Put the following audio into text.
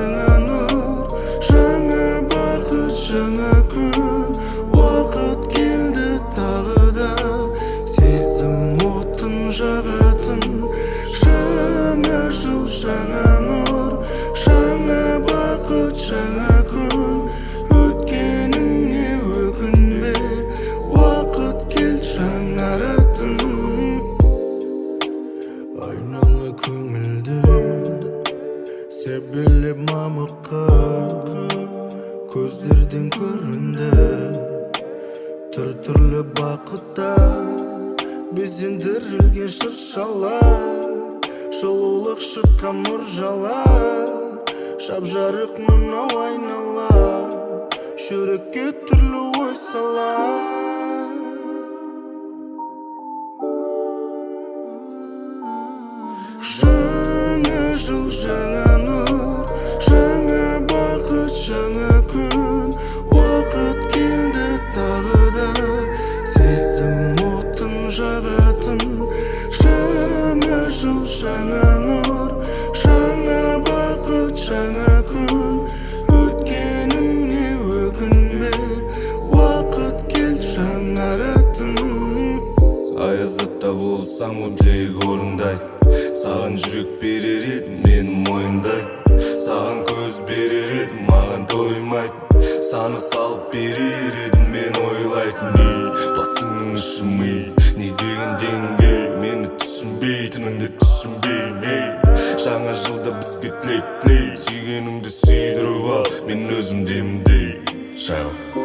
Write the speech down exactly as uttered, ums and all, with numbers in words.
жаңа нұр, жаңа бақыт, жаңа күн. Уақыт келді тағы да, сезім отын жағатын. Жаңа жыл, жаңа нұр, жаңа бақыт, жаңа күн. Өткеніңе өкінбе, уақыт кел жаңаратын. Айнала көңілді себелеп мамыққа, көздерден көрінді түр-түрлі бақыттар, безендірілген шыршалар, жылулық шыққан мұржалар, жап-жарық мынау айнала, жүрекке түрлі ой салар. Жаңа жыл, жаңа нұр, жаңа бақыт, жаңа күн. Уақыт келді тағы да, сезім отын жағатын. Жаңа жыл, жаңа нұр, жаңа бақыт, жаңа күн. Өткеніңе өкінбе, уақыт кел жаңаратын. Аязда болсаң ол тілек орындайды, саған жүрек берер едім, мені мойындайды. Саған көз берер едім, маған тоймайды. Саны салып берер едім, мен ойлайтын. Не басыңның ұшы ми, не деген деңгей, мені түсінбейтініңді түсінбеймей. Жаңа жылда бізге тілек тілей, сүйгеніңді сүйдіріп ал, мен өзім демдей. Шау